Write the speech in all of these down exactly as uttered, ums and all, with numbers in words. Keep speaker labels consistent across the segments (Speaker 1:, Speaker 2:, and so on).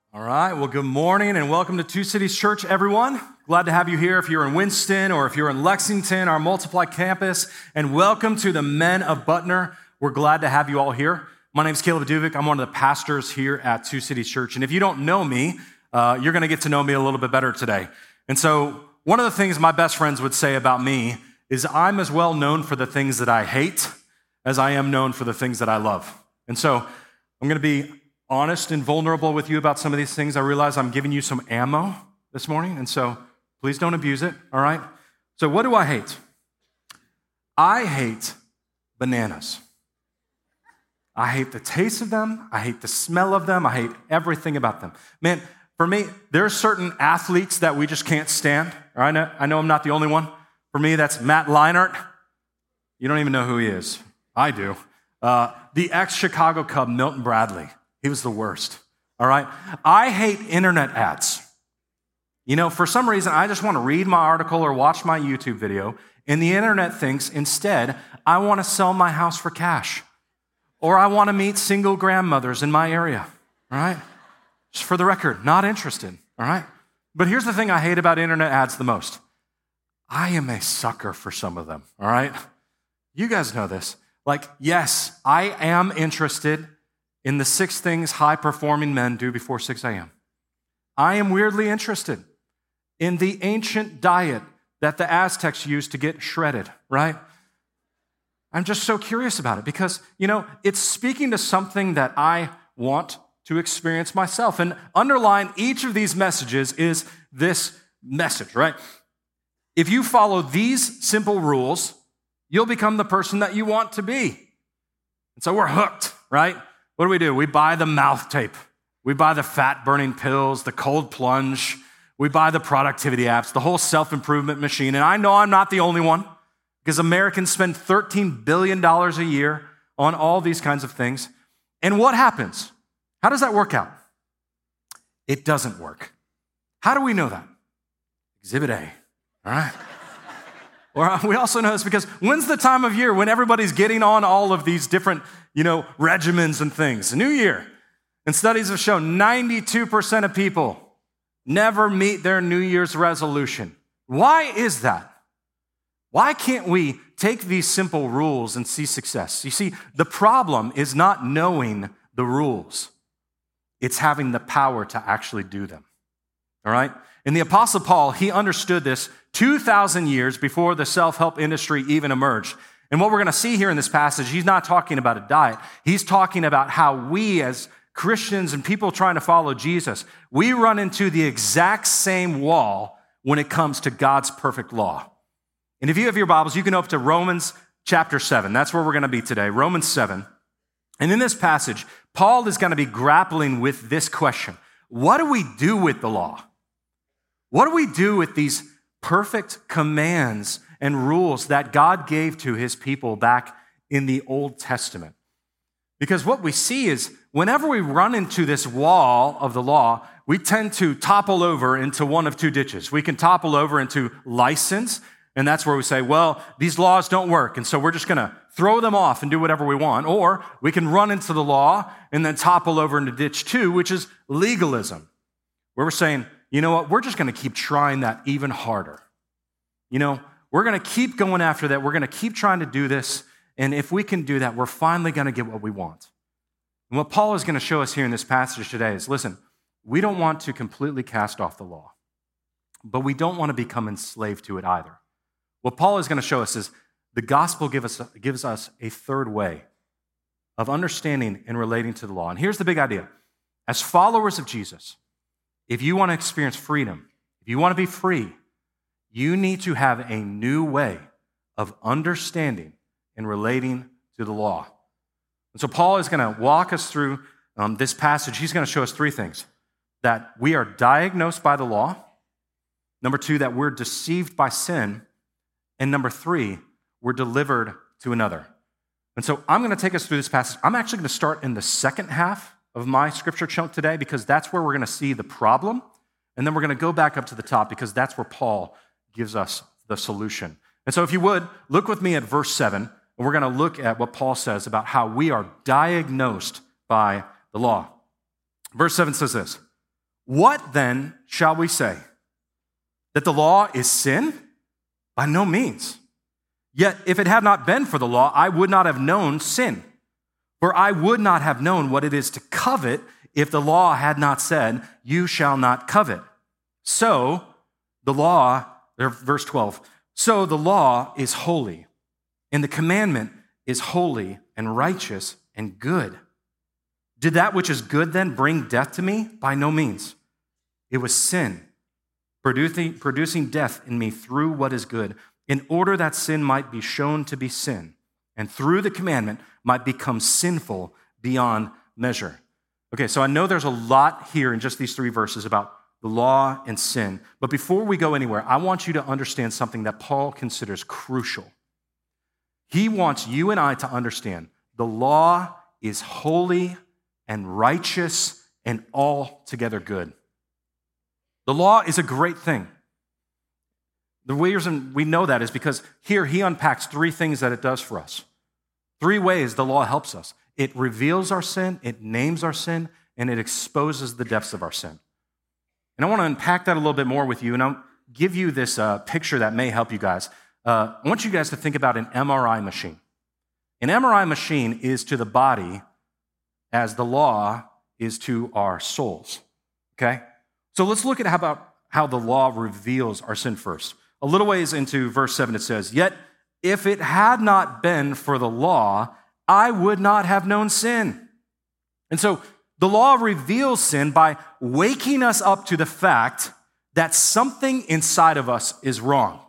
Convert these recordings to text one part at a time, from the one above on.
Speaker 1: All right, well, good morning and welcome to Two Cities Church, everyone. Glad to have you here if you're in Winston or if you're in Lexington, our Multiply campus, and welcome to the Men of Butner. We're glad to have you all here. My name is Caleb Duvik. I'm one of the pastors here at Two Cities Church, and if you don't know me, uh, you're going to get to know me a little bit better today. And so one of the things my best friends would say about me is I'm as well known for the things that I hate as I am known for the things that I love. And so I'm going to be honest and vulnerable with you about some of these things. I realize I'm giving you some ammo this morning, and so please don't abuse it, all right? So what do I hate? I hate bananas. I hate the taste of them. I hate the smell of them. I hate everything about them. Man, for me, there are certain athletes that we just can't stand. All right? I know, I know I'm not the only one. For me, that's Matt Leinart. You don't even know who he is. I do. Uh, the ex-Chicago Cub, Milton Bradley. He was the worst, all right? I hate internet ads. You know, for some reason, I just want to read my article or watch my YouTube video, and the internet thinks instead, I want to sell my house for cash, or I want to meet single grandmothers in my area, all right? Just for the record, not interested, all right? But here's the thing I hate about internet ads the most. I am a sucker for some of them, all right? You guys know this. Like, yes, I am interested in the six things high-performing men do before six a.m. I am weirdly interested in the ancient diet that the Aztecs used to get shredded, right? I'm just so curious about it because, you know, it's speaking to something that I want to experience myself. And underlying each of these messages is this message, right? If you follow these simple rules, you'll become the person that you want to be. And so we're hooked, right? What do we do? We buy the mouth tape. We buy the fat-burning pills, the cold plunge. We buy the productivity apps, the whole self-improvement machine. And I know I'm not the only one because Americans spend thirteen billion dollars a year on all these kinds of things. And what happens? How does that work out? It doesn't work. How do we know that? Exhibit A, all right? Or we also know this because when's the time of year when everybody's getting on all of these different, you know, regimens and things? New Year. And studies have shown ninety-two percent of people never meet their New Year's resolution. Why is that? Why can't we take these simple rules and see success? You see, the problem is not knowing the rules. It's having the power to actually do them. All right? And the Apostle Paul, he understood this two thousand years before the self-help industry even emerged. And what we're going to see here in this passage, he's not talking about a diet. He's talking about how we as Christians and people trying to follow Jesus, we run into the exact same wall when it comes to God's perfect law. And if you have your Bibles, you can open to Romans chapter seven. That's where we're going to be today, Romans seven. And in this passage, Paul is going to be grappling with this question. What do we do with the law? What do we do with these perfect commands and rules that God gave to his people back in the Old Testament? Because what we see is whenever we run into this wall of the law, we tend to topple over into one of two ditches. We can topple over into license, and that's where we say, well, these laws don't work, and so we're just going to throw them off and do whatever we want. Or we can run into the law and then topple over into ditch two, which is legalism, where we're saying, you know what, we're just going to keep trying that even harder. You know, we're going to keep going after that. We're going to keep trying to do this. And if we can do that, we're finally going to get what we want. And what Paul is going to show us here in this passage today is, listen, we don't want to completely cast off the law, but we don't want to become enslaved to it either. What Paul is going to show us is the gospel gives us, gives us a third way of understanding and relating to the law. And here's the big idea. As followers of Jesus, if you want to experience freedom, if you want to be free, you need to have a new way of understanding and relating to the law. And so Paul is going to walk us through um, this passage. He's going to show us three things. That we are diagnosed by the law. Number two, that we're deceived by sin. And number three, we're delivered to another. And so I'm going to take us through this passage. I'm actually going to start in the second half of my scripture chunk today because that's where we're going to see the problem. And then we're going to go back up to the top because that's where Paul gives us the solution. And so if you would, look with me at verse seven, and we're going to look at what Paul says about how we are diagnosed by the law. Verse seven says this, What then shall we say? That the law is sin? By no means. Yet if it had not been for the law, I would not have known sin. For I would not have known what it is to covet if the law had not said, you shall not covet. So the law, verse twelve, so the law is holy, and the commandment is holy and righteous and good. Did that which is good then bring death to me? By no means. It was sin, producing, producing death in me through what is good, in order that sin might be shown to be sin, and through the commandment might become sinful beyond measure. Okay, so I know there's a lot here in just these three verses about the law and sin. But before we go anywhere, I want you to understand something that Paul considers crucial. He wants you and I to understand the law is holy and righteous and altogether good. The law is a great thing. The reason we know that is because here he unpacks three things that it does for us. Three ways the law helps us. It reveals our sin, it names our sin, and it exposes the depths of our sin. And I want to unpack that a little bit more with you, and I'll give you this uh, picture that may help you guys. Uh, I want you guys to think about an M R I machine. An M R I machine is to the body as the law is to our souls, okay? So let's look at how about how the law reveals our sin first. A little ways into verse seven, it says, yet if it had not been for the law, I would not have known sin. And so the law reveals sin by waking us up to the fact that something inside of us is wrong.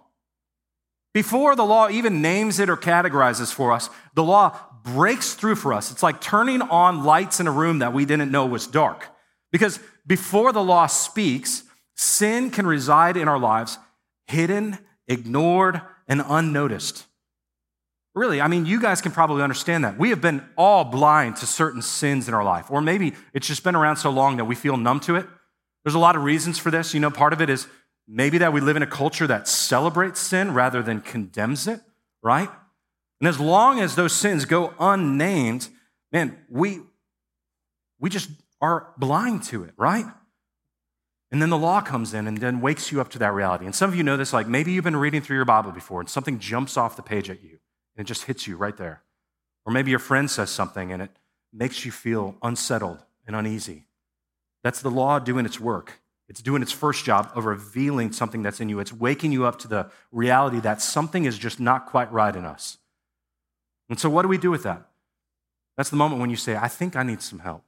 Speaker 1: Before the law even names it or categorizes for us, the law breaks through for us. It's like turning on lights in a room that we didn't know was dark. Because before the law speaks, sin can reside in our lives, hidden, ignored, and unnoticed. Really, I mean, you guys can probably understand that. We have been all blind to certain sins in our life, or maybe it's just been around so long that we feel numb to it. There's a lot of reasons for this. You know, part of it is maybe that we live in a culture that celebrates sin rather than condemns it, right? And as long as those sins go unnamed, man, we, we just are blind to it, right? And then the law comes in and then wakes you up to that reality. And some of you know this, like maybe you've been reading through your Bible before and something jumps off the page at you and it just hits you right there. Or maybe your friend says something and it makes you feel unsettled and uneasy. That's the law doing its work. It's doing its first job of revealing something that's in you. It's waking you up to the reality that something is just not quite right in us. And so what do we do with that? That's the moment when you say, I think I need some help.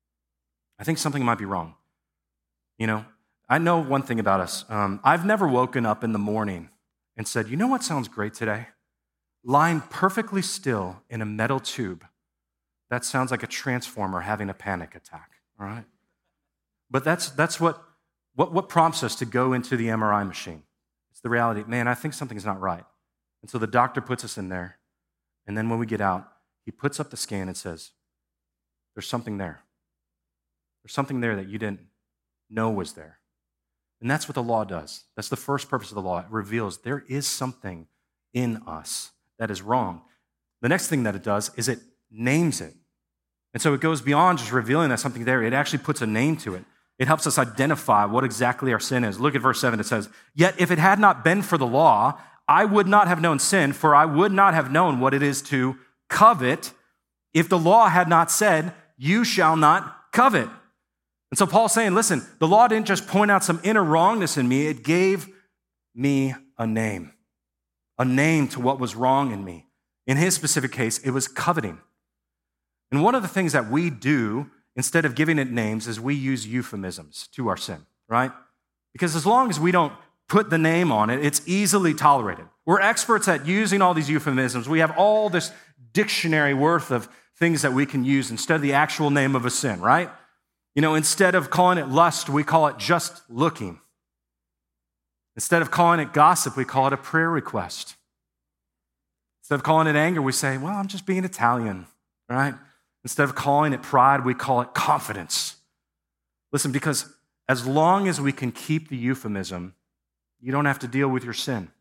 Speaker 1: I think something might be wrong. You know, I know one thing about us. Um, I've never woken up in the morning and said, you know what sounds great today? Lying perfectly still in a metal tube. That sounds like a transformer having a panic attack, all right? But that's that's what, what, what prompts us to go into the M R I machine. It's the reality, man, I think something's not right. And so the doctor puts us in there, and then when we get out, he puts up the scan and says, there's something there. There's something there that you didn't know was there. And that's what the law does. That's the first purpose of the law. It reveals there is something in us that is wrong. The next thing that it does is it names it. And so it goes beyond just revealing that something there. It actually puts a name to it. It helps us identify what exactly our sin is. Look at verse seven. It says, yet if it had not been for the law, I would not have known sin, for I would not have known what it is to covet if the law had not said, you shall not covet. And so Paul's saying, listen, the law didn't just point out some inner wrongness in me. It gave me a name, a name to what was wrong in me. In his specific case, it was coveting. And one of the things that we do instead of giving it names is we use euphemisms to our sin, right? Because as long as we don't put the name on it, it's easily tolerated. We're experts at using all these euphemisms. We have all this dictionary worth of things that we can use instead of the actual name of a sin, right? You know, instead of calling it lust, we call it just looking. Instead of calling it gossip, we call it a prayer request. Instead of calling it anger, we say, well, I'm just being Italian, right? Instead of calling it pride, we call it confidence. Listen, because as long as we can keep the euphemism, you don't have to deal with your sin.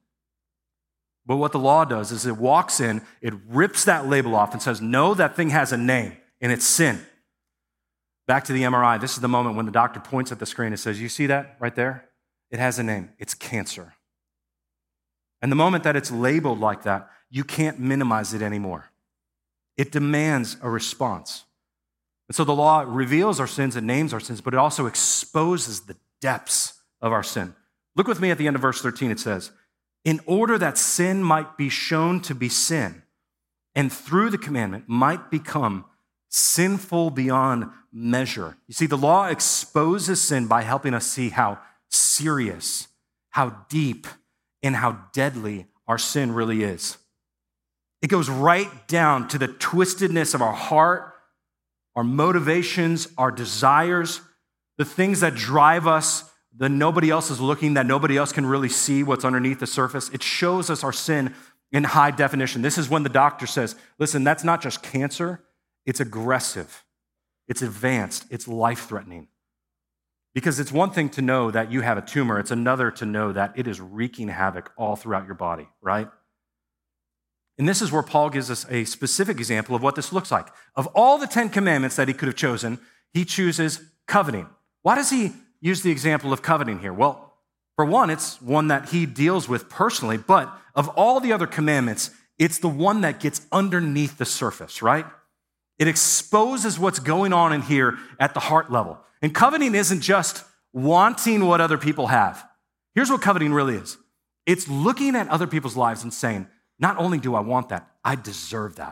Speaker 1: But what the law does is it walks in, it rips that label off and says, no, that thing has a name, and it's sin. Back to the M R I. This is the moment when the doctor points at the screen and says, you see that right there? It has a name. It's cancer. And the moment that it's labeled like that, you can't minimize it anymore. It demands a response. And so the law reveals our sins and names our sins, but it also exposes the depths of our sin. Look with me at the end of verse thirteen. It says, in order that sin might be shown to be sin, and through the commandment might become sinful beyond measure. You see, the law exposes sin by helping us see how serious, how deep, and how deadly our sin really is. It goes right down to the twistedness of our heart, our motivations, our desires, the things that drive us, that nobody else is looking, that nobody else can really see what's underneath the surface. It shows us our sin in high definition. This is when the doctor says, listen, that's not just cancer, it's aggressive, it's advanced, it's life-threatening. Because it's one thing to know that you have a tumor, it's another to know that it is wreaking havoc all throughout your body, right? And this is where Paul gives us a specific example of what this looks like. Of all the Ten Commandments that he could have chosen, he chooses coveting. Why does he use the example of coveting here? Well, for one, it's one that he deals with personally, but of all the other commandments, it's the one that gets underneath the surface, right? It exposes what's going on in here at the heart level. And coveting isn't just wanting what other people have. Here's what coveting really is. It's looking at other people's lives and saying, not only do I want that, I deserve that.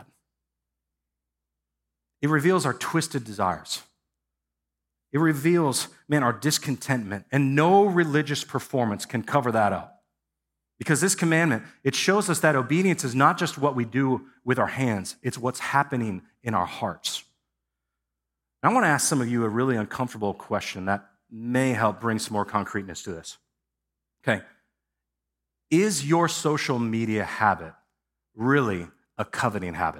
Speaker 1: It reveals our twisted desires. It reveals, man, our discontentment, and no religious performance can cover that up. Because this commandment, it shows us that obedience is not just what we do with our hands, it's what's happening in our hearts. I want to ask some of you a really uncomfortable question that may help bring some more concreteness to this. Okay, is your social media habit really a coveting habit?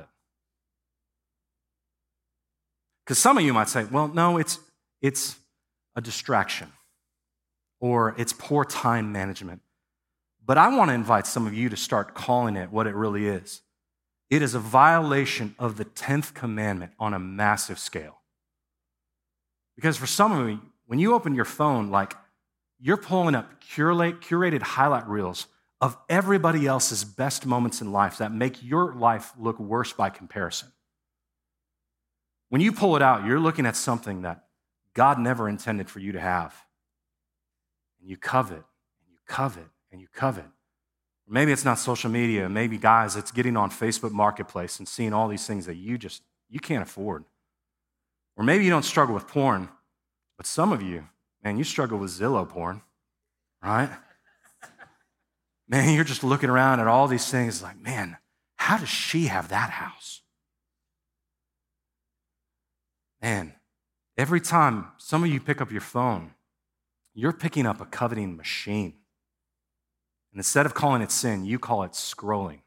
Speaker 1: Because some of you might say, well, no, it's It's a distraction, or it's poor time management. But I want to invite some of you to start calling it what it really is. It is a violation of the tenth commandment on a massive scale. Because for some of you, when you open your phone, like you're pulling up curate, curated highlight reels of everybody else's best moments in life that make your life look worse by comparison. When you pull it out, you're looking at something that God never intended for you to have. And you covet, and you covet, and you covet. Or maybe it's not social media. Maybe, guys, it's getting on Facebook Marketplace and seeing all these things that you just, you can't afford. Or maybe you don't struggle with porn, but some of you, man, you struggle with Zillow porn, right? Man, you're just looking around at all these things like, man, how does she have that house? Man, every time some of you pick up your phone, you're picking up a coveting machine. And instead of calling it sin, you call it scrolling.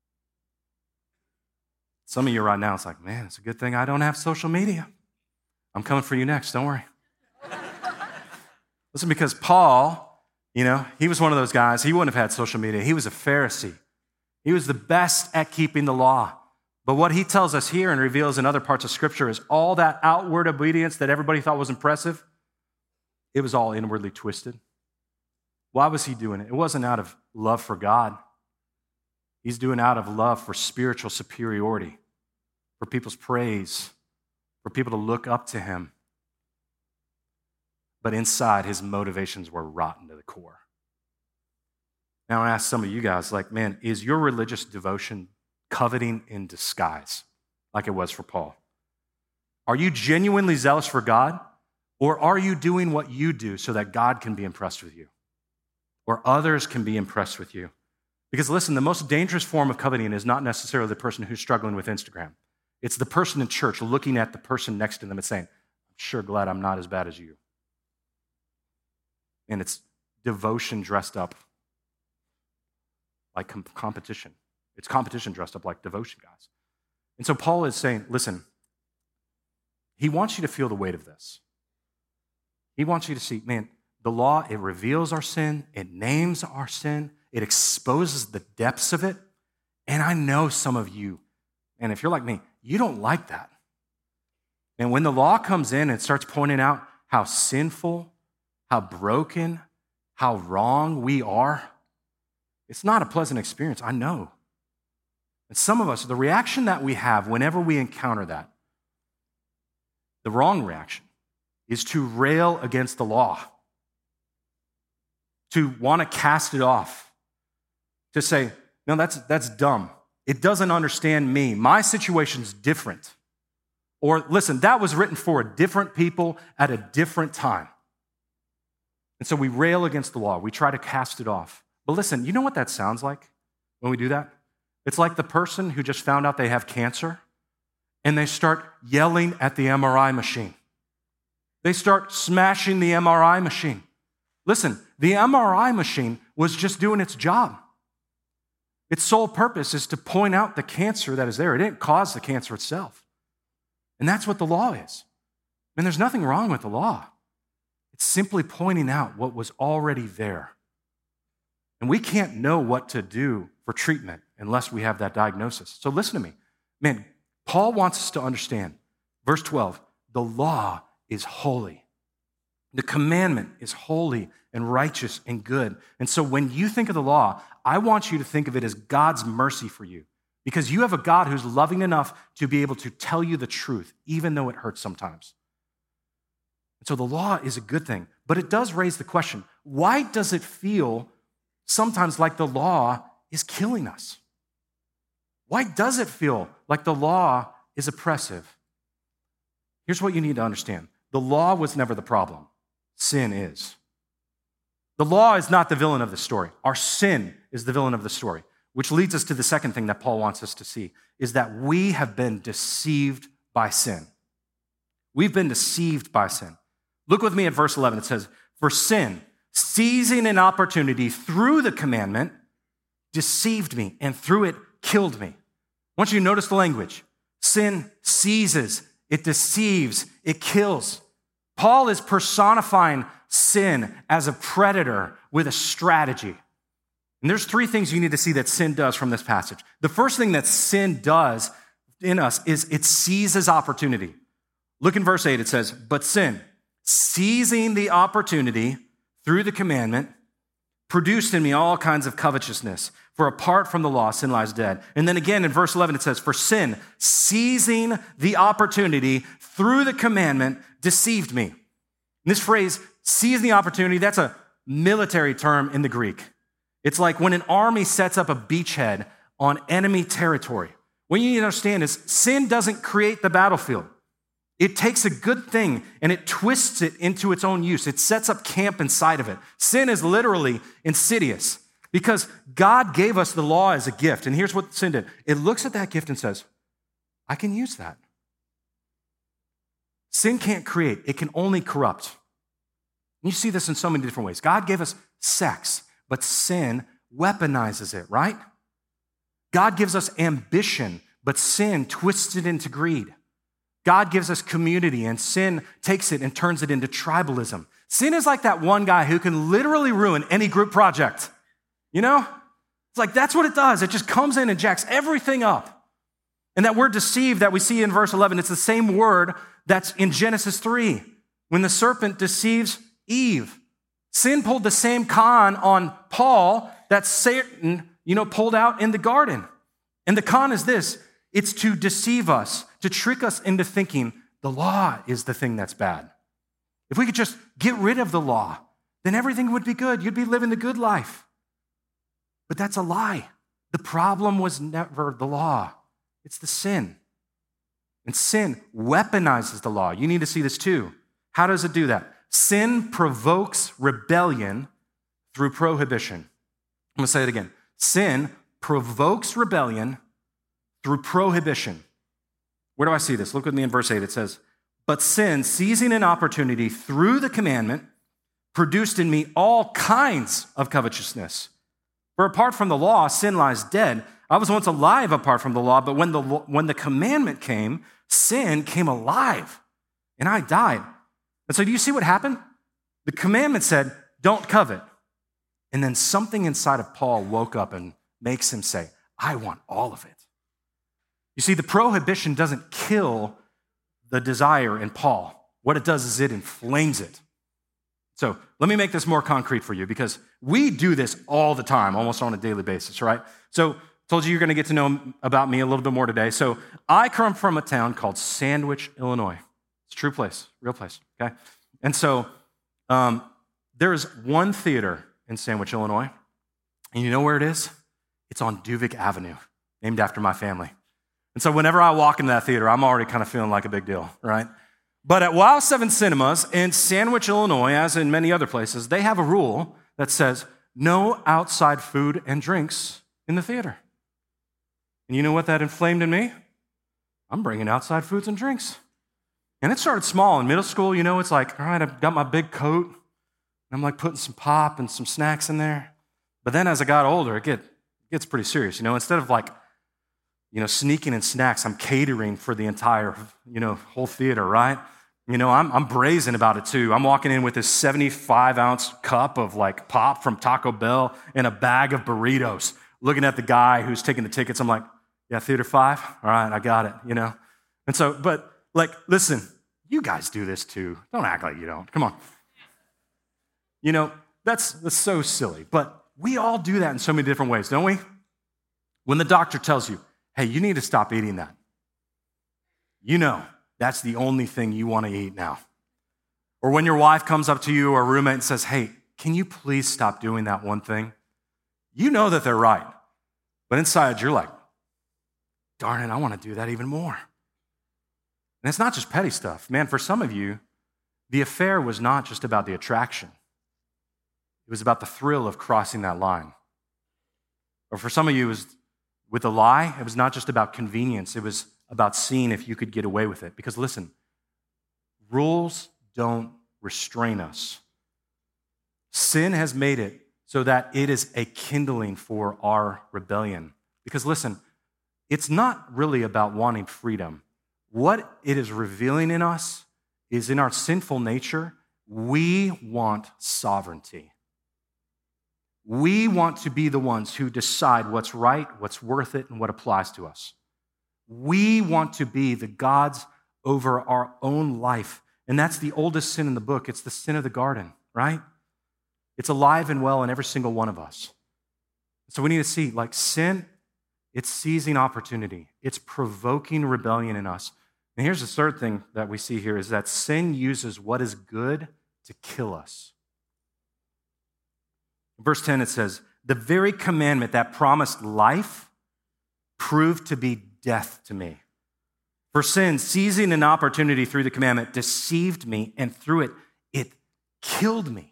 Speaker 1: Some of you right now, it's like, man, it's a good thing I don't have social media. I'm coming for you next, don't worry. Listen, because Paul, you know, he was one of those guys, he wouldn't have had social media. He was a Pharisee. He was the best at keeping the law. But what he tells us here and reveals in other parts of Scripture is all that outward obedience that everybody thought was impressive, it was all inwardly twisted. Why was he doing it? It wasn't out of love for God. He's doing it out of love for spiritual superiority, for people's praise, for people to look up to him. But inside, his motivations were rotten to the core. Now I want to ask some of you guys, like, man, is your religious devotion coveting in disguise, like it was for Paul? Are you genuinely zealous for God, or are you doing what you do so that God can be impressed with you, or others can be impressed with you? Because listen, the most dangerous form of coveting is not necessarily the person who's struggling with Instagram. It's the person in church looking at the person next to them and saying, I'm sure glad I'm not as bad as you. And it's devotion dressed up like com- competition. It's competition dressed up like devotion, guys. And so Paul is saying, listen, he wants you to feel the weight of this. He wants you to see, man, the law, it reveals our sin, it names our sin, it exposes the depths of it. And I know some of you, and if you're like me, you don't like that. And when the law comes in and starts pointing out how sinful, how broken, how wrong we are, it's not a pleasant experience, I know. And some of us, the reaction that we have whenever we encounter that, the wrong reaction, is to rail against the law, to want to cast it off, to say, no, that's, that's dumb. It doesn't understand me. My situation's different. Or listen, that was written for different people at a different time. And so we rail against the law. We try to cast it off. But listen, you know what that sounds like when we do that? It's like the person who just found out they have cancer and they start yelling at the M R I machine. They start smashing the M R I machine. Listen, the M R I machine was just doing its job. Its sole purpose is to point out the cancer that is there. It didn't cause the cancer itself. And that's what the law is. And there's nothing wrong with the law. It's simply pointing out what was already there. And we can't know what to do for treatment unless we have that diagnosis. So listen to me. Man, Paul wants us to understand, verse twelve, the law is holy. The commandment is holy and righteous and good. And so when you think of the law, I want you to think of it as God's mercy for you, because you have a God who's loving enough to be able to tell you the truth, even though it hurts sometimes. And so the law is a good thing, but it does raise the question, why does it feel sometimes like the law is killing us? Why does it feel like the law is oppressive? Here's what you need to understand. The law was never the problem. Sin is. The law is not the villain of the story. Our sin is the villain of the story, which leads us to the second thing that Paul wants us to see, is that we have been deceived by sin. We've been deceived by sin. Look with me at verse eleven. It says, for sin, seizing an opportunity through the commandment, deceived me, and through it killed me. I want you to notice the language. Sin seizes, it deceives, it kills. Paul is personifying sin as a predator with a strategy. And there's three things you need to see that sin does from this passage. The first thing that sin does in us is it seizes opportunity. Look in verse eight, it says, but sin, seizing the opportunity through the commandment, produced in me all kinds of covetousness. For apart from the law, sin lies dead. And then again in verse eleven, it says, for sin, seizing the opportunity through the commandment, deceived me. And this phrase, seize the opportunity, that's a military term in the Greek. It's like when an army sets up a beachhead on enemy territory. What you need to understand is sin doesn't create the battlefield. It takes a good thing and it twists it into its own use. It sets up camp inside of it. Sin is literally insidious because God gave us the law as a gift. And here's what sin did. It looks at that gift and says, I can use that. Sin can't create. It can only corrupt. And you see this in so many different ways. God gave us sex, but sin weaponizes it, right? God gives us ambition, but sin twists it into greed. God gives us community, and sin takes it and turns it into tribalism. Sin is like that one guy who can literally ruin any group project. You know? It's like that's what it does. It just comes in and jacks everything up. And that word deceived that we see in verse eleven, it's the same word that's in Genesis three, when the serpent deceives Eve. Sin pulled the same con on Paul that Satan, you know, pulled out in the garden. And the con is this, it's to deceive us, to trick us into thinking the law is the thing that's bad. If we could just get rid of the law, then everything would be good. You'd be living the good life. But that's a lie. The problem was never the law. It's the sin. And sin weaponizes the law. You need to see this too. How does it do that? Sin provokes rebellion through prohibition. I'm going to say it again. Sin provokes rebellion through prohibition. Where do I see this? Look with me in verse eight. It says, but sin, seizing an opportunity through the commandment, produced in me all kinds of covetousness. For apart from the law, sin lies dead. I was once alive apart from the law, but when the, when the commandment came, sin came alive, and I died. And so do you see what happened? The commandment said, don't covet. And then something inside of Paul woke up and makes him say, I want all of it. You see, the prohibition doesn't kill the desire in Paul, what it does is it inflames it. So let me make this more concrete for you because we do this all the time, almost on a daily basis, right? So told you you're going to get to know about me a little bit more today. So I come from a town called Sandwich, Illinois. It's a true place, real place, okay? And so um, there is one theater in Sandwich, Illinois, and you know where it is? It's on Duvik Avenue, named after my family. And so whenever I walk into that theater, I'm already kind of feeling like a big deal, right? But at Wow seven Cinemas in Sandwich, Illinois, as in many other places, they have a rule that says no outside food and drinks in the theater. And you know what that inflamed in me? I'm bringing outside foods and drinks. And it started small. In middle school, you know, it's like, all right, I've got my big coat, and I'm like putting some pop and some snacks in there. But then as I got older, it, get, it gets pretty serious. You know, instead of like, you know, sneaking in snacks, I'm catering for the entire, you know, whole theater, right? You know, I'm, I'm brazen about it too. I'm walking in with this seventy-five ounce cup of like pop from Taco Bell and a bag of burritos, looking at the guy who's taking the tickets. I'm like, yeah, theater five? All right, I got it, you know? And so, but like, listen, you guys do this too. Don't act like you don't. Come on. You know, that's, that's so silly, but we all do that in so many different ways, don't we? When the doctor tells you, hey, you need to stop eating that, you know that's the only thing you want to eat now. Or when your wife comes up to you or a roommate and says, hey, can you please stop doing that one thing? You know that they're right, but inside you're like, darn it, I want to do that even more. And it's not just petty stuff. Man, for some of you, the affair was not just about the attraction. It was about the thrill of crossing that line. Or for some of you, it was with the lie, it was not just about convenience. It was about seeing if you could get away with it. Because listen, rules don't restrain us. Sin has made it so that it is a kindling for our rebellion. Because listen, it's not really about wanting freedom. What it is revealing in us is in our sinful nature, we want sovereignty. We want to be the ones who decide what's right, what's worth it, and what applies to us. We want to be the gods over our own life. And that's the oldest sin in the book. It's the sin of the garden, right? It's alive and well in every single one of us. So we need to see, like sin, it's seizing opportunity. It's provoking rebellion in us. And here's the third thing that we see here is that sin uses what is good to kill us. In verse ten, it says, the very commandment that promised life proved to be death to me. For sin, seizing an opportunity through the commandment, deceived me, and through it, it killed me.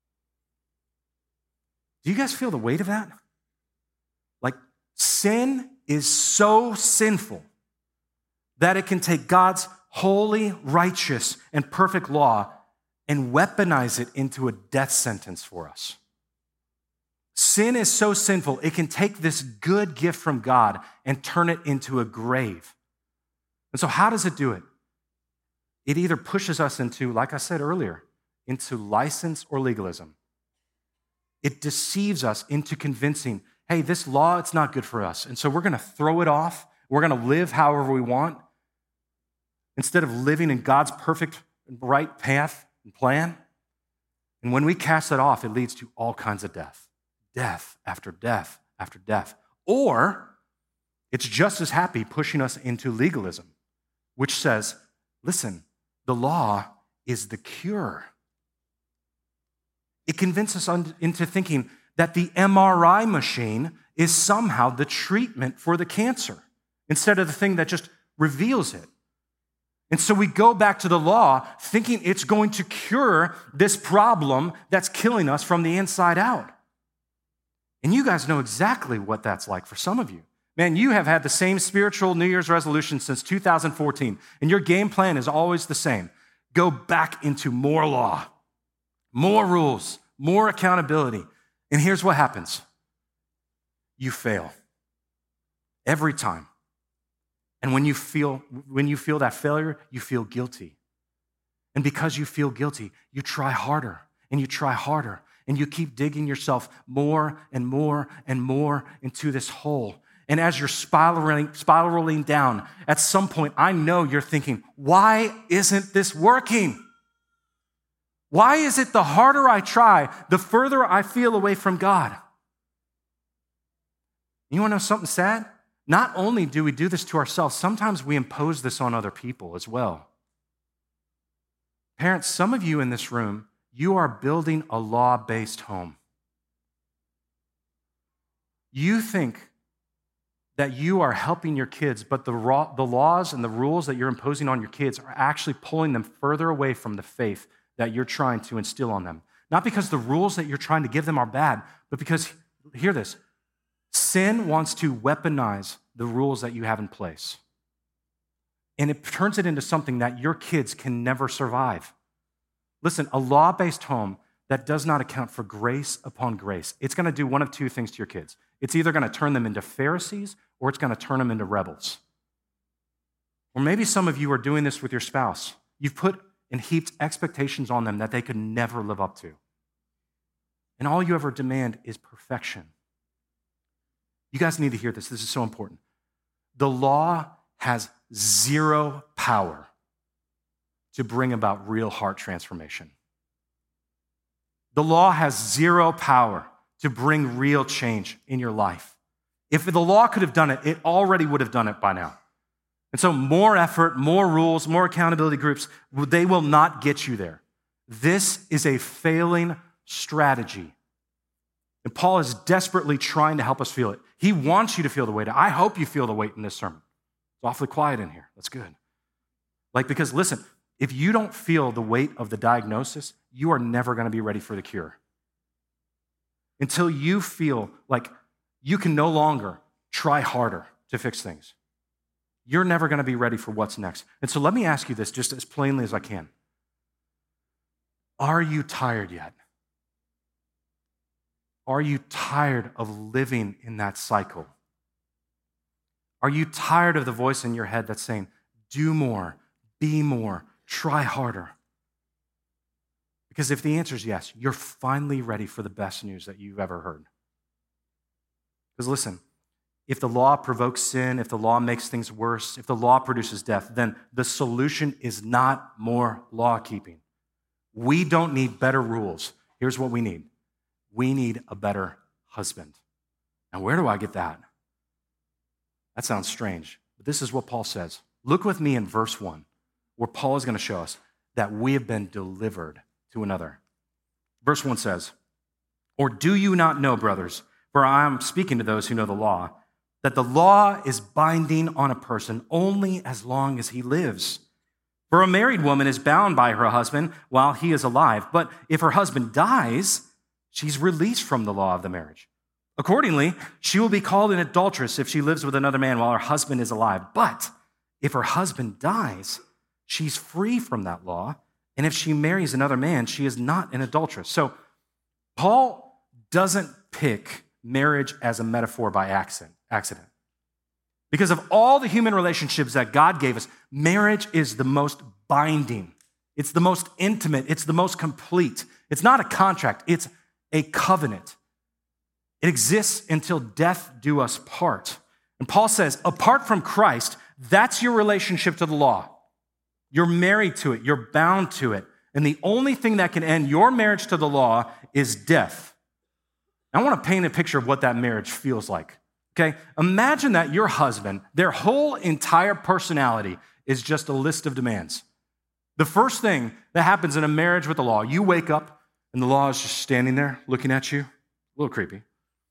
Speaker 1: Do you guys feel the weight of that? Like, sin is so sinful that it can take God's holy, righteous, and perfect law and weaponize it into a death sentence for us. Sin is so sinful, it can take this good gift from God and turn it into a grave. And so how does it do it? It either pushes us into, like I said earlier, into license or legalism. It deceives us into convincing, hey, this law, it's not good for us. And so we're going to throw it off. We're going to live however we want instead of living in God's perfect, right path and plan. And when we cast it off, it leads to all kinds of death. Death after death after death. Or it's just as happy pushing us into legalism, which says, listen, the law is the cure. It convinces us into thinking that the M R I machine is somehow the treatment for the cancer instead of the thing that just reveals it. And so we go back to the law thinking it's going to cure this problem that's killing us from the inside out. And you guys know exactly what that's like for some of you. Man, you have had the same spiritual New Year's resolution since two thousand fourteen, and your game plan is always the same. Go back into more law, more rules, more accountability. And here's what happens. You fail every time. And when you feel, when you feel that failure, you feel guilty. And because you feel guilty, you try harder and you try harder. And you keep digging yourself more and more and more into this hole. And as you're spiraling, spiraling down, at some point, I know you're thinking, why isn't this working? Why is it the harder I try, the further I feel away from God? You want to know something sad? Not only do we do this to ourselves, sometimes we impose this on other people as well. Parents, some of you in this room, you are building a law-based home. You think that you are helping your kids, but the, raw, the laws and the rules that you're imposing on your kids are actually pulling them further away from the faith that you're trying to instill on them. Not because the rules that you're trying to give them are bad, but because, hear this, sin wants to weaponize the rules that you have in place. And it turns it into something that your kids can never survive. Listen, a law-based home that does not account for grace upon grace, it's going to do one of two things to your kids. It's either going to turn them into Pharisees or it's going to turn them into rebels. Or maybe some of you are doing this with your spouse. You've put and heaped expectations on them that they could never live up to. And all you ever demand is perfection. You guys need to hear this. This is so important. The law has zero power to bring about real heart transformation. The law has zero power to bring real change in your life. If the law could have done it, it already would have done it by now. And so more effort, more rules, more accountability groups, they will not get you there. This is a failing strategy. And Paul is desperately trying to help us feel it. He wants you to feel the weight. I hope you feel the weight in this sermon. It's awfully quiet in here. That's good. Like, because listen, if you don't feel the weight of the diagnosis, you are never going to be ready for the cure. Until you feel like you can no longer try harder to fix things, you're never going to be ready for what's next. And so let me ask you this just as plainly as I can. Are you tired yet? Are you tired of living in that cycle? Are you tired of the voice in your head that's saying, do more, be more, try harder? Because if the answer is yes, you're finally ready for the best news that you've ever heard. Because listen, if the law provokes sin, if the law makes things worse, if the law produces death, then the solution is not more law keeping. We don't need better rules. Here's what we need. We need a better husband. Now, where do I get that? That sounds strange, but this is what Paul says. Look with me in verse one, where Paul is going to show us that we have been delivered to another. Verse one says, or do you not know, brothers, for I am speaking to those who know the law, that the law is binding on a person only as long as he lives. For a married woman is bound by her husband while he is alive, but if her husband dies, she's released from the law of the marriage. Accordingly, she will be called an adulteress if she lives with another man while her husband is alive. But if her husband dies, she's free from that law. And if she marries another man, she is not an adulteress. So Paul doesn't pick marriage as a metaphor by accident. accident. Because of all the human relationships that God gave us, marriage is the most binding. It's the most intimate. It's the most complete. It's not a contract. It's a covenant. It exists until death do us part. And Paul says, apart from Christ, that's your relationship to the law. You're married to it. You're bound to it. And the only thing that can end your marriage to the law is death. I want to paint a picture of what that marriage feels like. Okay? Imagine that your husband, their whole entire personality is just a list of demands. The first thing that happens in a marriage with the law, you wake up and the law is just standing there looking at you. A little creepy.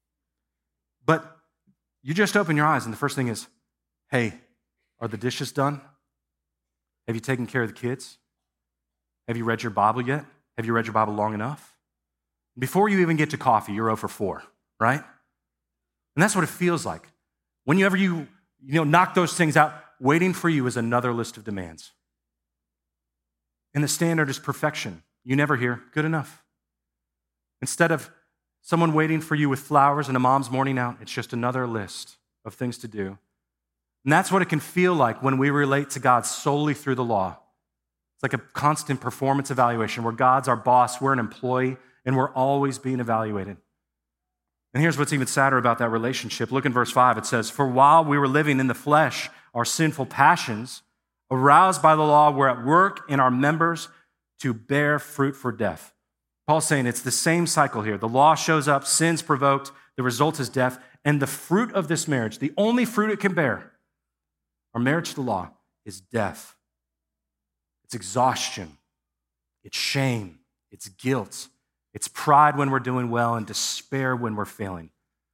Speaker 1: But you just open your eyes and the first thing is, hey, are the dishes done? Have you taken care of the kids? Have you read your Bible yet? Have you read your Bible long enough? Before you even get to coffee, you're oh for four, right? And that's what it feels like. Whenever you, you know, knock those things out, waiting for you is another list of demands. And the standard is perfection. You never hear, good enough. Instead of someone waiting for you with flowers and a mom's morning out, it's just another list of things to do. And that's what it can feel like when we relate to God solely through the law. It's like a constant performance evaluation where God's our boss, we're an employee, and we're always being evaluated. And here's what's even sadder about that relationship. Look in verse five. It says, for while we were living in the flesh, our sinful passions, aroused by the law, were at work in our members to bear fruit for death. Paul's saying it's the same cycle here. The law shows up, sin's provoked, the result is death, and the fruit of this marriage, the only fruit it can bear, our marriage to the law, is death. It's exhaustion. It's shame. It's guilt. It's pride when we're doing well and despair when we're failing.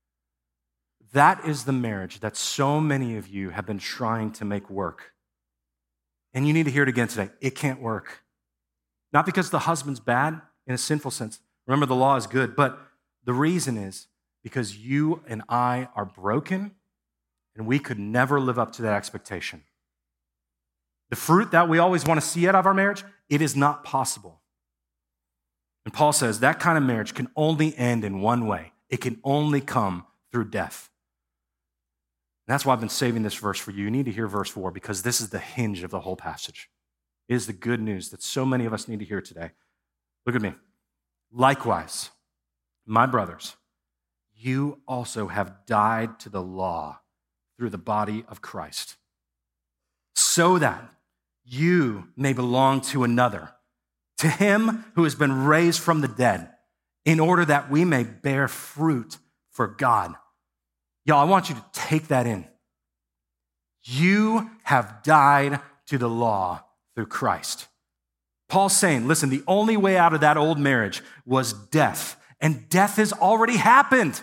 Speaker 1: That is the marriage that so many of you have been trying to make work. And you need to hear it again today. It can't work. Not because the husband's bad in a sinful sense. Remember, the law is good, but the reason is because you and I are broken and we could never live up to that expectation. The fruit that we always want to see out of our marriage, it is not possible. And Paul says that kind of marriage can only end in one way. It can only come through death. And that's why I've been saving this verse for you. You need to hear verse four because this is the hinge of the whole passage. It is the good news that so many of us need to hear today. Look at me. Likewise, my brothers, you also have died to the law through the body of Christ, so that you may belong to another, to him who has been raised from the dead, in order that we may bear fruit for God. Y'all, I want you to take that in. You have died to the law through Christ. Paul's saying, listen, the only way out of that old marriage was death, and death has already happened.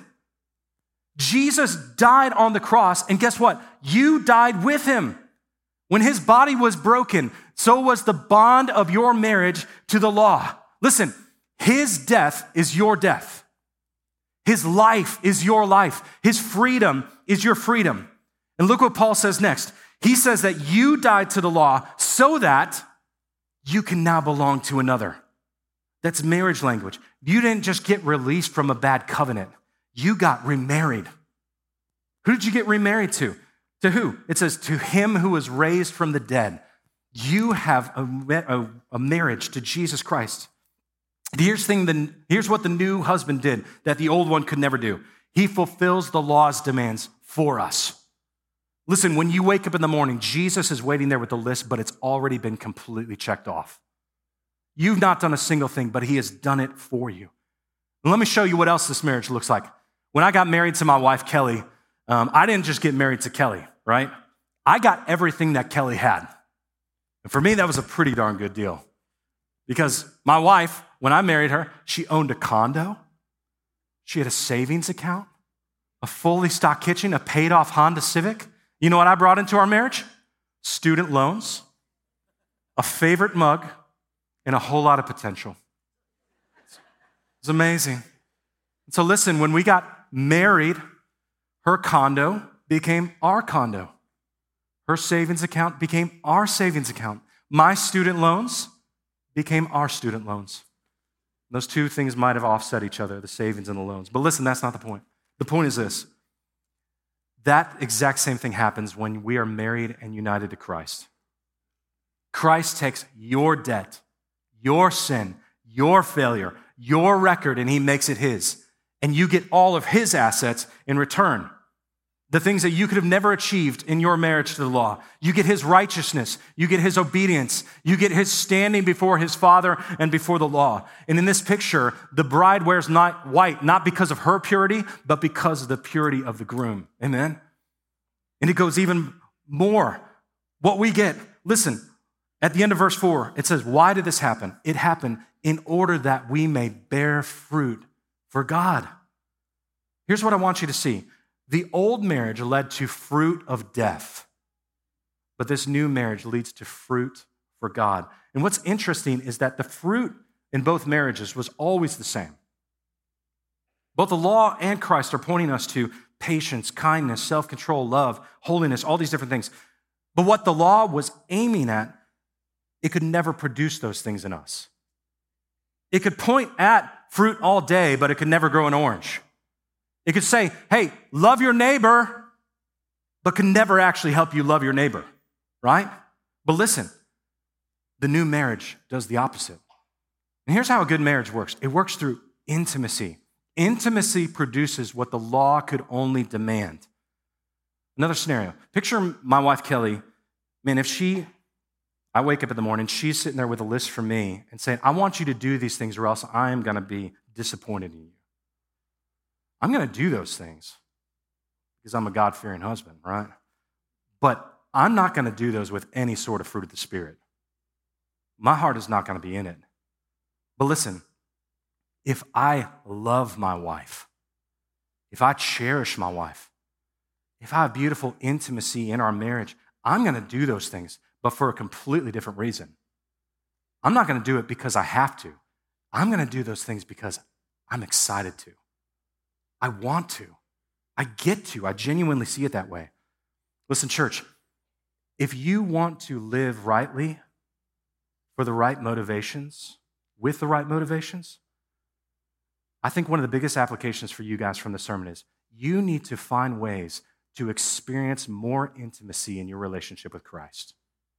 Speaker 1: Jesus died on the cross, and guess what? You died with him. When his body was broken, so was the bond of your marriage to the law. Listen, his death is your death. His life is your life. His freedom is your freedom. And look what Paul says next. He says that you died to the law so that you can now belong to another. That's marriage language. You didn't just get released from a bad covenant. You got remarried. Who did you get remarried to? To who? It says, to him who was raised from the dead. You have a, a, a marriage to Jesus Christ. Here's, thing the, here's what the new husband did that the old one could never do. He fulfills the law's demands for us. Listen, when you wake up in the morning, Jesus is waiting there with the list, but it's already been completely checked off. You've not done a single thing, but he has done it for you. And let me show you what else this marriage looks like. When I got married to my wife, Kelly, um, I didn't just get married to Kelly, right? I got everything that Kelly had. And for me, that was a pretty darn good deal. Because my wife, when I married her, she owned a condo. She had a savings account, a fully stocked kitchen, a paid-off Honda Civic. You know what I brought into our marriage? Student loans, a favorite mug, and a whole lot of potential. It's amazing. So listen, when we got married, her condo became our condo. Her savings account became our savings account. My student loans became our student loans. Those two things might have offset each other, the savings and the loans. But listen, that's not the point. The point is this. That exact same thing happens when we are married and united to Christ. Christ takes your debt, your sin, your failure, your record, and he makes it his. And you get all of his assets in return. The things that you could have never achieved in your marriage to the law. You get his righteousness. You get his obedience. You get his standing before his Father and before the law. And in this picture, the bride wears not white, not because of her purity, but because of the purity of the groom. Amen? And it goes even more. What we get, listen, at the end of verse four, it says, why did this happen? It happened in order that we may bear fruit for God. Here's what I want you to see. The old marriage led to fruit of death, but this new marriage leads to fruit for God. And what's interesting is that the fruit in both marriages was always the same. Both the law and Christ are pointing us to patience, kindness, self-control, love, holiness, all these different things. But what the law was aiming at, it could never produce those things in us. It could point at fruit all day, but it could never grow an orange. It could say, hey, love your neighbor, but can never actually help you love your neighbor, right? But listen, the new marriage does the opposite. And here's how a good marriage works. It works through intimacy. Intimacy produces what the law could only demand. Another scenario. Picture my wife, Kelly. Man, if she, I wake up in the morning, she's sitting there with a list for me and saying, I want you to do these things or else I am going to be disappointed in you. I'm going to do those things because I'm a God-fearing husband, right? But I'm not going to do those with any sort of fruit of the Spirit. My heart is not going to be in it. But listen, if I love my wife, if I cherish my wife, if I have beautiful intimacy in our marriage, I'm going to do those things, but for a completely different reason. I'm not going to do it because I have to. I'm going to do those things because I'm excited to. I want to. I get to. I genuinely see it that way. Listen, church, if you want to live rightly for the right motivations, with the right motivations, I think one of the biggest applications for you guys from the sermon is you need to find ways to experience more intimacy in your relationship with Christ.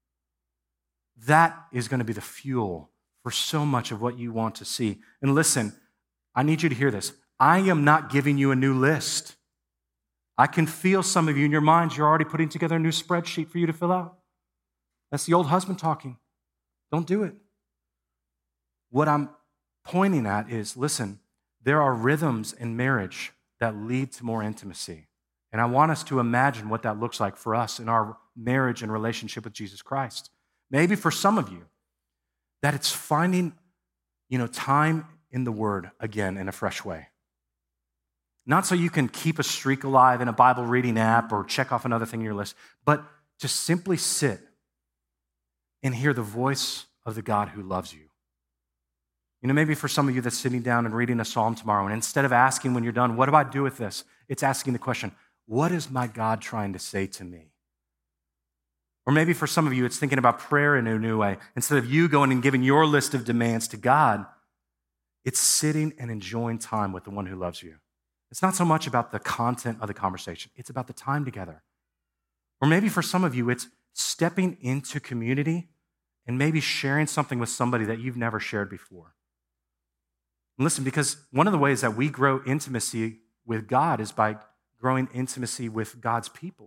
Speaker 1: That is going to be the fuel for so much of what you want to see. And listen, I need you to hear this. I am not giving you a new list. I can feel some of you in your minds, you're already putting together a new spreadsheet for you to fill out. That's the old husband talking. Don't do it. What I'm pointing at is, listen, there are rhythms in marriage that lead to more intimacy. And I want us to imagine what that looks like for us in our marriage and relationship with Jesus Christ. Maybe for some of you, that it's finding, you know, time in the Word again in a fresh way. Not so you can keep a streak alive in a Bible reading app or check off another thing in your list, but to simply sit and hear the voice of the God who loves you. You know, maybe for some of you that's sitting down and reading a psalm tomorrow, and instead of asking when you're done, what do I do with this? It's asking the question, what is my God trying to say to me? Or maybe for some of you, it's thinking about prayer in a new way. Instead of you going and giving your list of demands to God, it's sitting and enjoying time with the one who loves you. It's not so much about the content of the conversation. It's about the time together. Or maybe for some of you, it's stepping into community and maybe sharing something with somebody that you've never shared before. And listen, because one of the ways that we grow intimacy with God is by growing intimacy with God's people.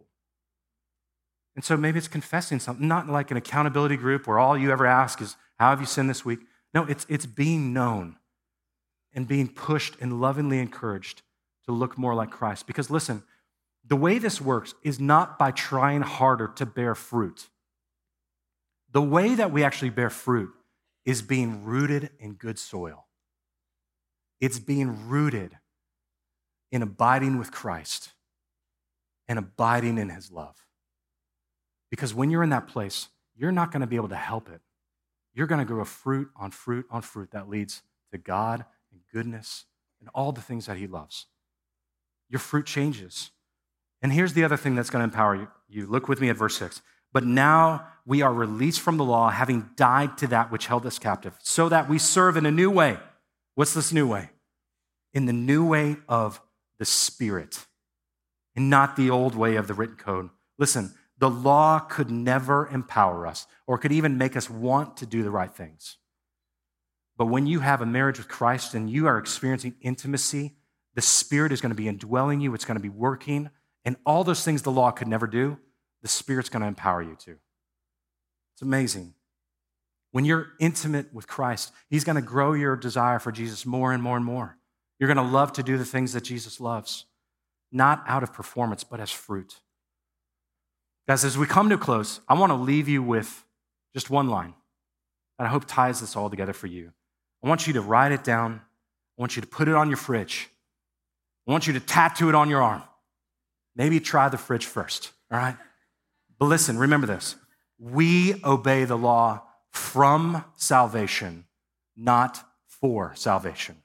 Speaker 1: And so maybe it's confessing something, not like an accountability group where all you ever ask is, how have you sinned this week? No, it's, it's being known and being pushed and lovingly encouraged to look more like Christ. Because listen, the way this works is not by trying harder to bear fruit. The way that we actually bear fruit is being rooted in good soil. It's being rooted in abiding with Christ and abiding in his love. Because when you're in that place, you're not going to be able to help it. You're going to grow fruit on fruit on fruit that leads to God and goodness and all the things that he loves. Your fruit changes. And here's the other thing that's going to empower you. Look with me at verse six. But now we are released from the law, having died to that which held us captive, so that we serve in a new way. What's this new way? In the new way of the Spirit, and not the old way of the written code. Listen, the law could never empower us or could even make us want to do the right things. But when you have a marriage with Christ and you are experiencing intimacy, the Spirit is going to be indwelling you. It's going to be working. And all those things the law could never do, the Spirit's going to empower you to. It's amazing. When you're intimate with Christ, he's going to grow your desire for Jesus more and more and more. You're going to love to do the things that Jesus loves, not out of performance, but as fruit. Guys, as we come to a close, I want to leave you with just one line that I hope ties this all together for you. I want you to write it down. I want you to put it on your fridge. I want you to tattoo it on your arm. Maybe try the fridge first, all right? But listen, remember this. We obey the law from salvation, not for salvation.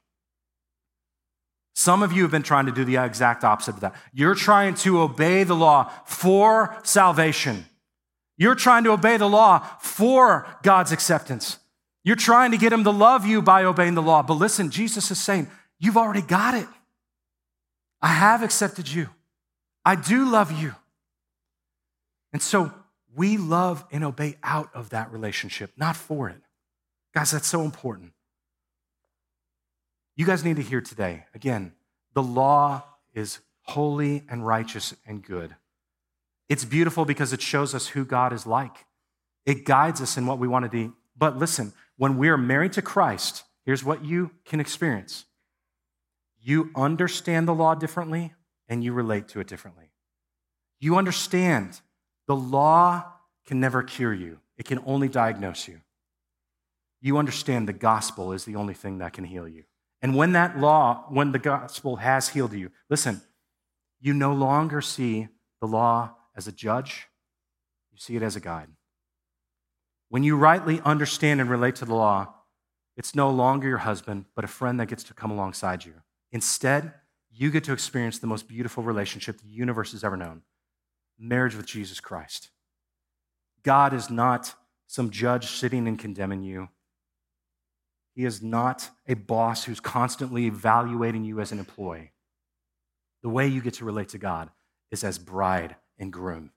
Speaker 1: Some of you have been trying to do the exact opposite of that. You're trying to obey the law for salvation. You're trying to obey the law for God's acceptance. You're trying to get him to love you by obeying the law. But listen, Jesus is saying, you've already got it. I have accepted you. I do love you. And so we love and obey out of that relationship, not for it. Guys, that's so important. You guys need to hear today, again, the law is holy and righteous and good. It's beautiful because it shows us who God is like. It guides us in what we want to do. But listen, when we are married to Christ, here's what you can experience. You understand the law differently and you relate to it differently. You understand the law can never cure you. It can only diagnose you. You understand the gospel is the only thing that can heal you. And when that law, when the gospel has healed you, listen, you no longer see the law as a judge, you see it as a guide. When you rightly understand and relate to the law, it's no longer your husband, but a friend that gets to come alongside you. Instead, you get to experience the most beautiful relationship the universe has ever known, marriage with Jesus Christ. God is not some judge sitting and condemning you. He is not a boss who's constantly evaluating you as an employee. The way you get to relate to God is as bride and groom.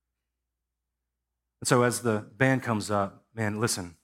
Speaker 1: And so as the band comes up, man, listen,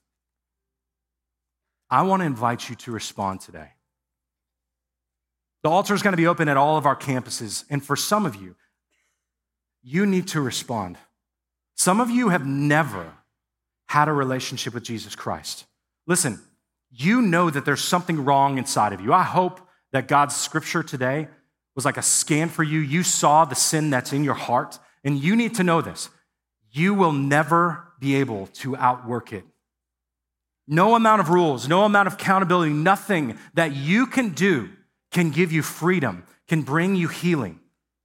Speaker 1: I want to invite you to respond today. The altar is going to be open at all of our campuses, and for some of you, you need to respond. Some of you have never had a relationship with Jesus Christ. Listen, you know that there's something wrong inside of you. I hope that God's scripture today was like a scan for you. You saw the sin that's in your heart, and you need to know this. You will never be able to outwork it. No amount of rules, no amount of accountability, nothing that you can do can give you freedom, can bring you healing.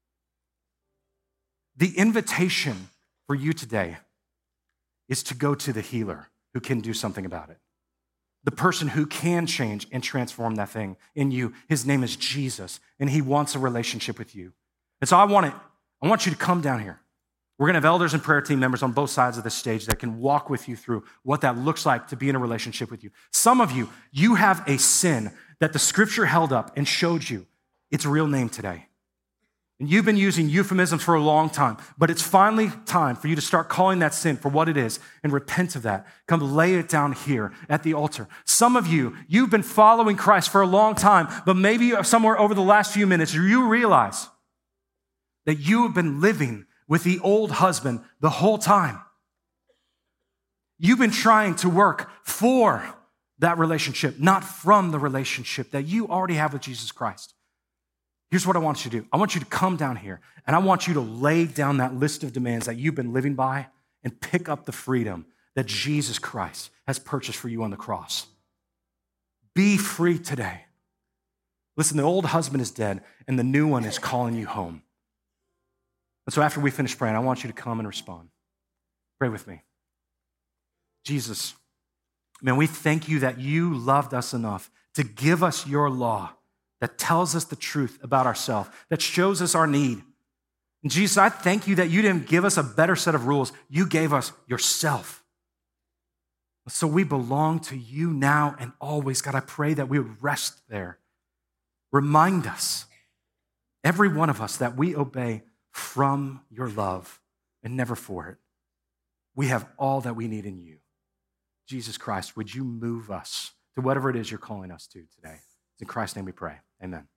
Speaker 1: The invitation for you today is to go to the healer who can do something about it. The person who can change and transform that thing in you. His name is Jesus, and he wants a relationship with you. And so I want it, I want you to come down here. We're going to have elders and prayer team members on both sides of the stage that can walk with you through what that looks like to be in a relationship with you. Some of you, you have a sin that the scripture held up and showed you its real name today. And you've been using euphemisms for a long time, but it's finally time for you to start calling that sin for what it is and repent of that. Come lay it down here at the altar. Some of you, you've been following Christ for a long time, but maybe somewhere over the last few minutes, you realize that you have been living with the old husband the whole time. You've been trying to work for that relationship, not from the relationship that you already have with Jesus Christ. Here's what I want you to do. I want you to come down here, and I want you to lay down that list of demands that you've been living by and pick up the freedom that Jesus Christ has purchased for you on the cross. Be free today. Listen, the old husband is dead, and the new one is calling you home. And so after we finish praying, I want you to come and respond. Pray with me. Jesus, man, we thank you that you loved us enough to give us your law that tells us the truth about ourselves, that shows us our need. And Jesus, I thank you that you didn't give us a better set of rules. You gave us yourself. So we belong to you now and always. God, I pray that we would rest there. Remind us, every one of us, that we obey from your love and never for it. We have all that we need in you. Jesus Christ, would you move us to whatever it is you're calling us to today? In Christ's name we pray. Amen.